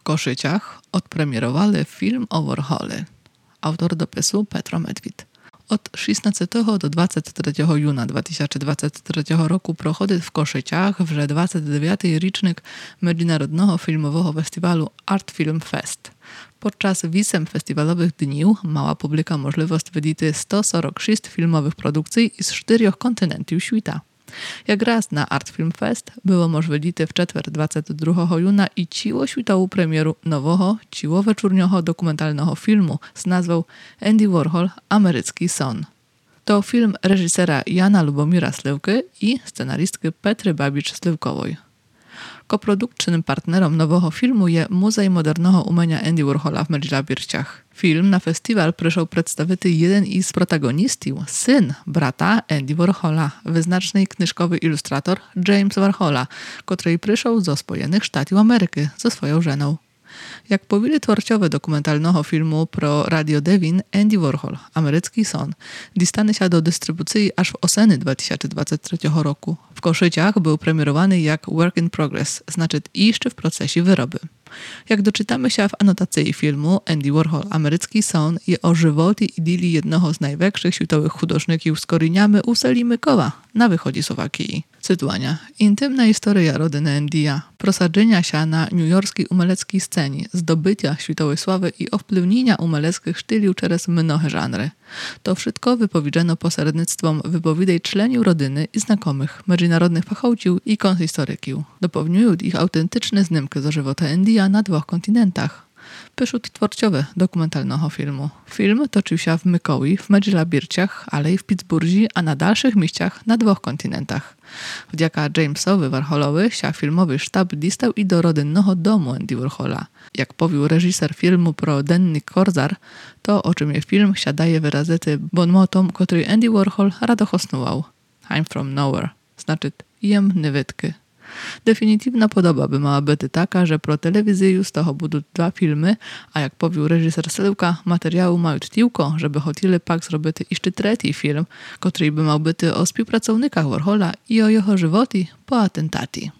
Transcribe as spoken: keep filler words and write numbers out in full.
Koszyciach odpremierowali film o Warhole. Autor dopisu Petro Medved. Od szesnastego do dwudziestego trzeciego juna dwa tysiące dwudziestego trzeciego roku prochodzi w Koszyciach вже dwudziesty dziewiąty rocznik Międzynarodowego Filmowego Festiwalu Art Film Fest. Podczas wisem festiwalowych dni mała publika możliwość widzieć sto czterdzieści sześć filmowych produkcji z czterech kontynentów świata. Jak raz na Art Film Fest było możliwe w czwartek dwudziestego drugiego juna i ciło światową premieru nowego, ciło-wieczórnego dokumentalnego filmu z nazwą Andy Warhol – Amerycki son. To film reżysera Jana Lubomira Sliwki i scenarystki Petry Babicz-Sliwkowej. Koprodukcyjnym partnerem nowego filmu jest Muzej Modernego Umenia Andy Warhola w Medźlabirciach. Film na festiwal przyszedł przedstawić jeden z protagonistów, syn brata Andy Warhola, wyznaczny knyżkowy ilustrator James Warhola, który przyszedł ze Spojenych Sztatów Ameryki ze swoją żoną. Jak powiedzieli twórczowie dokumentalnego filmu pro Radio Devin, Andy Warhol – Amerycki son dostanie się do dystrybucji aż w oseny dwa tysiące dwudziestego trzeciego roku. W Koszyciach był premierowany jak work in progress, znaczy jeszcze w procesie wyroby. Jak doczytamy się w anotacji filmu, Andy Warhol – Amerycki son jest o żywocie i idylii jednego z największych światowych hudожników z korzeniami u Selimykowa na wychodzie Słowakii. Cytuania. Intymna historia rodziny Andy'a, prosadzenia się na newyorskiej umeleckiej scenie, zdobycia światowej sławy i wpłynienia umeleckich styliów przez mnohe żanry. To wszystko wypowiedziano posrednictwem wypowiedzi członków rodziny i znakomych, międzynarodnych fachowców i konhistoryków. Dopełniają ich autentyczne znimki ze żywota Andy'a na dwóch kontynentach. Piszą twórczowie dokumentalnego filmu. Film toczył się w Mykowi, w Medźlabirciach, ale i w Pittsburghu, a na dalszych miejscach na dwóch kontynentach. Wdzięka Jamesowi Warholowi się filmowy sztab dostał i do rodzinnego domu Andy Warhola. Jak powił reżyser filmu pro Dennik Korzar, to o czym jest film się daje wyrazić bon motom, który Andy Warhol radochosnuwał. I'm from nowhere, znaczy jem niewidki. Definitywna podoba by mała być taka, że pro telewizję z toho będą dwa filmy, a jak powił reżyser Sliwka, materiału mają tylko, żeby chcieli pak zrobić jeszcze trzeci film, który by miał być o współpracownikach Warhola i o jego żywocie po atentacie.